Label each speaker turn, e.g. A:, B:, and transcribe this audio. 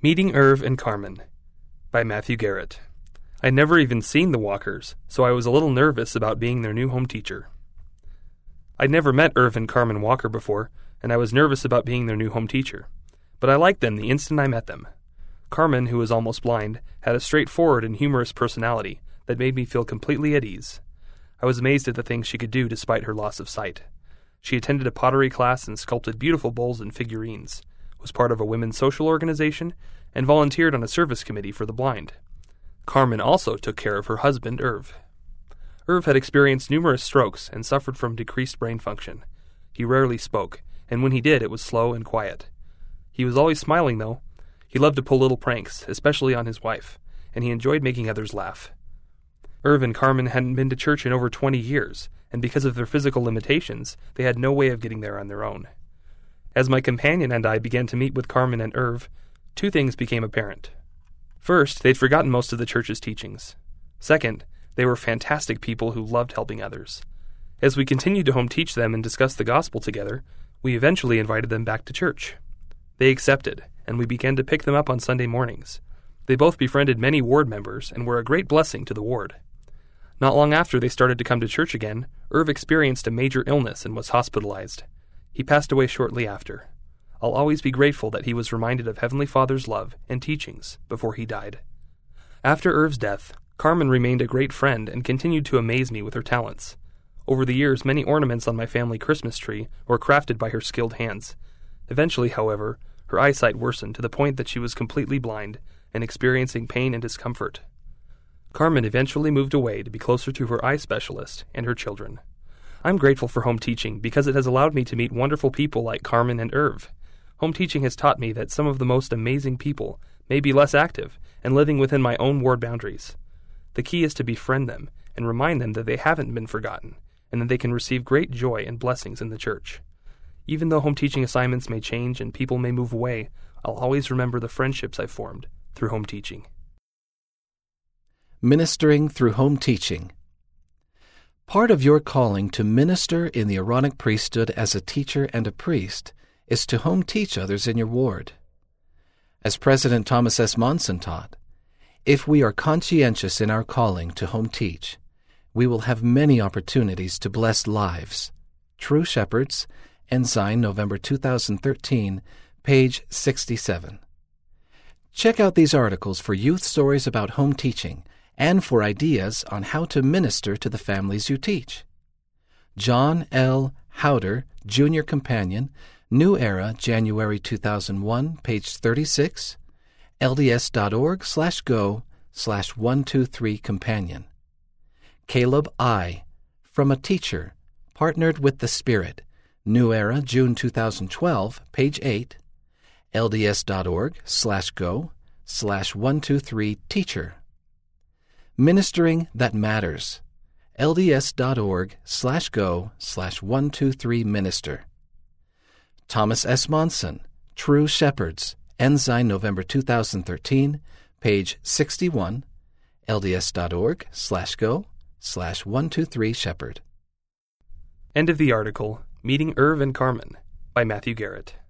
A: Meeting Irv and Carmen by Matthew Garrett. I'd never even seen the Walkers, so I was a little nervous about being their new home teacher. I'd never met Irv and Carmen Walker before, and I was nervous about being their new home teacher. But I liked them the instant I met them. Carmen, who was almost blind, had a straightforward and humorous personality that made me feel completely at ease. I was amazed at the things she could do despite her loss of sight. She attended a pottery class and sculpted beautiful bowls and figurines, was part of a women's social organization, and volunteered on a service committee for the blind. Carmen also took care of her husband, Irv. Irv had experienced numerous strokes and suffered from decreased brain function. He rarely spoke, and when he did, it was slow and quiet. He was always smiling, though. He loved to pull little pranks, especially on his wife, and he enjoyed making others laugh. Irv and Carmen hadn't been to church in over 20 years, and because of their physical limitations, they had no way of getting there on their own. As my companion and I began to meet with Carmen and Irv, two things became apparent. First, they'd forgotten most of the church's teachings. Second, they were fantastic people who loved helping others. As we continued to home teach them and discuss the gospel together, we eventually invited them back to church. They accepted, and we began to pick them up on Sunday mornings. They both befriended many ward members and were a great blessing to the ward. Not long after they started to come to church again, Irv experienced a major illness and was hospitalized. He passed away shortly after. I'll always be grateful that he was reminded of Heavenly Father's love and teachings before he died. After Irv's death, Carmen remained a great friend and continued to amaze me with her talents. Over the years, many ornaments on my family Christmas tree were crafted by her skilled hands. Eventually, however, her eyesight worsened to the point that she was completely blind and experiencing pain and discomfort. Carmen eventually moved away to be closer to her eye specialist and her children. I'm grateful for home teaching because it has allowed me to meet wonderful people like Carmen and Irv. Home teaching has taught me that some of the most amazing people may be less active and living within my own ward boundaries. The key is to befriend them and remind them that they haven't been forgotten and that they can receive great joy and blessings in the church. Even though home teaching assignments may change and people may move away, I'll always remember the friendships I've formed through home teaching.
B: Ministering through home teaching. Part of your calling to minister in the Aaronic priesthood as a teacher and a priest is to home teach others in your ward. As President Thomas S. Monson taught, if we are conscientious in our calling to home teach, we will have many opportunities to bless lives. True Shepherds, Ensign, November 2013, page 67. Check out these articles for youth stories about home teaching and for ideas on how to minister to the families you teach. John L. Howder, Junior Companion, New Era, January 2001, page 36, lds.org/go/123companion. Caleb I., From a Teacher, Partnered with the Spirit, New Era, June 2012, page 8, lds.org/go/123teacher. Ministering That Matters, lds.org/go/123minister. Thomas S. Monson, True Shepherds, Ensign, November 2013, page 61, lds.org/go/123shepherd.
A: End of the article, Meeting Irv and Carmen by Matthew Garrett.